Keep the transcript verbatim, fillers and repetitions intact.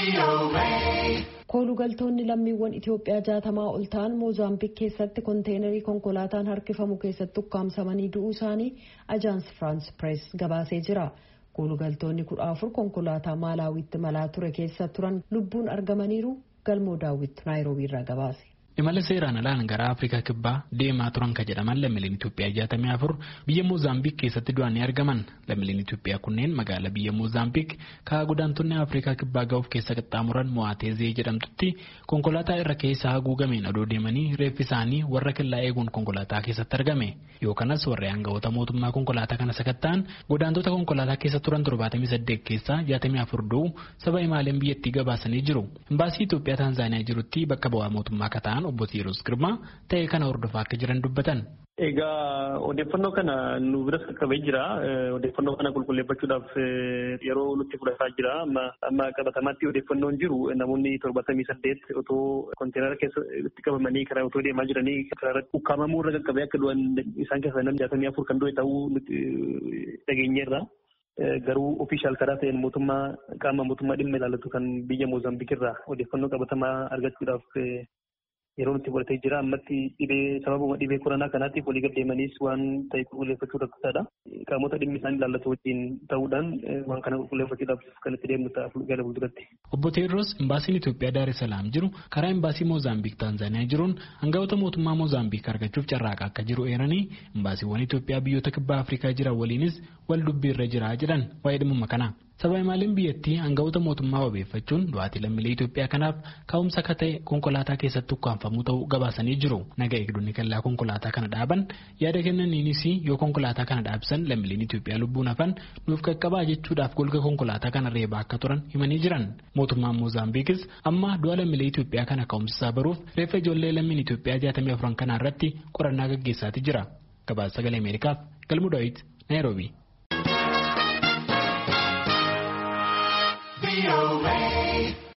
Koolugaltoonni lammiiwwan Itoophiyaa jaatamaa ol ta'an Moozaambiik keessatti konteenarii konkolaataan harkifamu keessatti ukkaamsamanii du'uu isaanii Ajaans Firaans Pirees gabaasee jira. Koolugaltoonni kudha afur konkolaataa Maalaawiitti malaa ture keessa turan lubbuun argamaniiru. Galmoo Daawwit Naayiroobii irraa gabaase. Imala seeraan alaan gara Afrikaa Kibbaa deemaa turan kan jedhaman lammiileen Itoophiyaa jaatamii afur biyya Moozaambiik keessatti du'anii argaman. Lammiileen Itoophiyaa kunneen magaalaa biyya Moozaambiik karaa godaantonni Afrikaa Kibbaa ga'uuf keessa qaxxaamuran Mo'aateezee jedhamtutti konkolaataa irra keessa haguugameen adoo deemanii reeffi isaanii warra kellaa eeguun konkolaataa keessatti argame. Yoo kanas warra aangawoota mootummaa konkolaataa kana sakatta'an godaantota konkolaataa keessa turan torbaatamii saddeet keessaa jaatamii afur du'u saba imaaleen biyyattii gabaasanii jiru. Imbaasii Itoophiyaa Taanzaaniyaa jirutti bakka bu'aa mootummaa kataan obbo Tiiroos Girmaa ta'ee kana hordofaa akka jiran dubbatan. Egaa odeeffannoo kana nu biras qaqqabee jira. Odeeffannoo kana qulqulleeffachuudhaaf yeroo nutti fudhataa jira. Amma qabatamaatti odeeffannoon jiru namoonni torbaatamii saddeet otoo konteenara keessatti qabamanii karaa otoo deemaa jiranii karaa ukkaamamuu irra qaqqabee akka du'an isaan keessaa namni jaatamii afur kan du'e ta'uu nuti dhageenyeerra. Garuu ofiishaal karaa ta'een mootummaa qaama mootummaa dhimma ilaallatu kan biyya Moozaambiik irraa odeeffannoo qabatamaa argachuudhaaf yeroo nutti fudhatee jira. Ammatti dhibee sababuma dhibee koronaa kanaatiif walii gad deemanis waan ta'e qulqulleeffachuu rakkisaadha. Qaamota dhimmi isaan ilaallatu wajjin ta'uudhaan waan kana qulqulleeffachuudhaaf kan itti deemnu ta'a gara fuulduratti. Obbo Teedros imbaasiin Itoophiyaa Daar es Salaam jiru karaa imbaasii Moozaambiik Taanzaaniyaa jiruun aangawoota mootummaa Moozaambiik argachuuf carraaqaa akka jiru eeranii imbaasiiwwan Itoophiyaa biyyoota kibbaa Afrikaa jiran waliinis wal dubbii irra jira jedhan waa'ee dhimma kanaa. Sabaa imaaleen biyyattii aangawoota mootummaa wabeeffachuun du'aatii lammiilee Itoophiyaa kanaaf ka'umsa akka ta'e konkolaataa keessatti ukkaanfamuu ta'uu gabaasanii jiru. Naga eegdonni kellaa konkolaataa kana dhaaban yaada kennaniinis yoo konkolaataa kana dhaabsan lammiileen Itoophiyaa lubbuun hafan nuuf qaqqabaa jechuudhaaf golga konkolaataa kana reebaa akka turan himanii jiran. Mootummaan Moozaambiikis amma du'a lammiilee Itoophiyaa kana ka'umsa isaa baruuf reeffa ijoollee lammiin Itoophiyaa jaatamii afran kanaa irratti qorannaa gaggeessaatii jira. Gabaasa Sagalee Ameerikaaf Galmuu Daawit Naayiroobii.